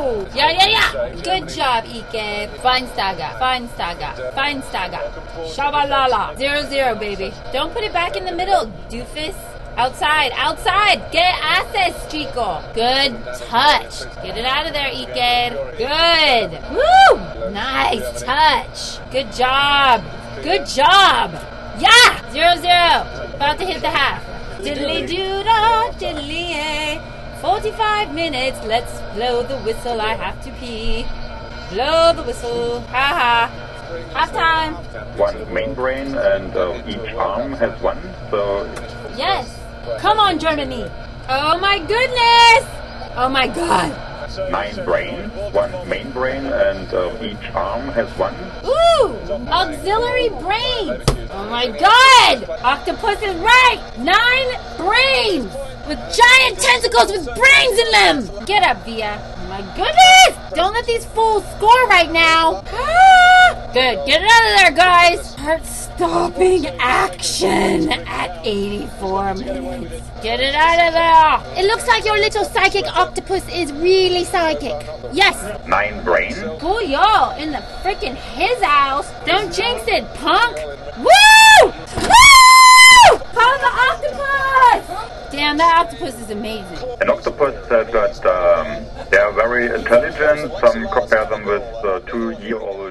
Yeah, yeah, yeah. Good job, Ike. Fine Saga. Fine Saga. Fine Saga. Shabalala. 0-0, baby. Don't put it back in the middle, doofus. Outside, outside. Get access, Chico. Good touch. Get it out of there, Ike. Good. Woo! Nice touch. Good job. Good job. Yeah! 0-0. About to hit the half. Diddly-doo-dah, diddly-ay. 45 minutes. Let's blow the whistle. I have to pee. Blow the whistle. Ha-ha. Half time. One main brain and each arm has one, so... Yes. Come on, Germany. Oh my goodness. Oh my god. 9 brains, 1 main brain, and each arm has 1. Ooh! Auxiliary brains! Oh my god! Octopus is right! 9 brains! With giant tentacles with brains in them! Get up, Via. Oh my goodness! Don't let these fools score right now! Ah! Good. Get it out of there, guys! Heart-stopping action at 84 minutes. Get it out of there! It looks like your little psychic octopus is really psychic. Yes! 9 brains. Cool, yo, in the freaking his house. Don't jinx it, punk. Woo! Woo! Follow the octopus! Damn, that octopus is amazing. An octopus has got, they are very intelligent. Some compare them with 2-year-old